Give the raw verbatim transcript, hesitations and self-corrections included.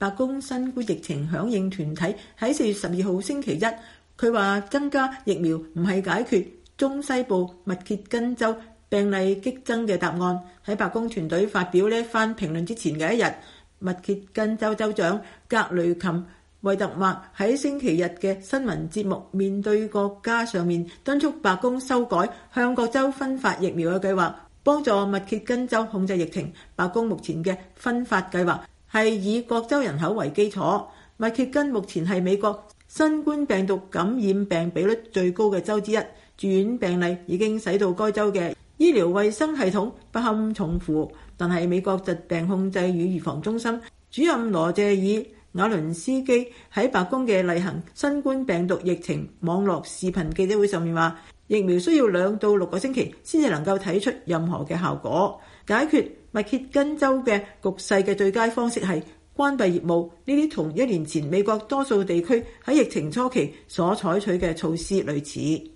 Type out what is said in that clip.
白宮新冠疫情響應團體喺四月十二號星期一，佢話增加疫苗唔係解決中西部密歇根州病例激增嘅答案。喺白宮團隊發表呢一番評論之前嘅一日，密歇根州州長格雷琴惠特默喺星期日嘅新聞節目面對國家上面敦促白宮修改向各州分發疫苗嘅計劃，幫助密歇根州控制疫情。白宮目前嘅分發計劃係以各州人口為基礎。密歇根目前係美國新冠病毒感染病比率最高嘅州之一，住院病例已經使到該州嘅醫療衛生系統不堪重負。但係美國疾病控制與預防中心主任羅謝爾瓦倫斯基喺白宮嘅例行新冠病毒疫情網絡視頻記者會上面話，疫苗需要兩到六個星期先至能夠睇出任何嘅效果。解決密歇根州嘅局勢嘅最佳方式係關閉業務，呢啲同一年前美國多數地區喺疫情初期所採取嘅措施類似。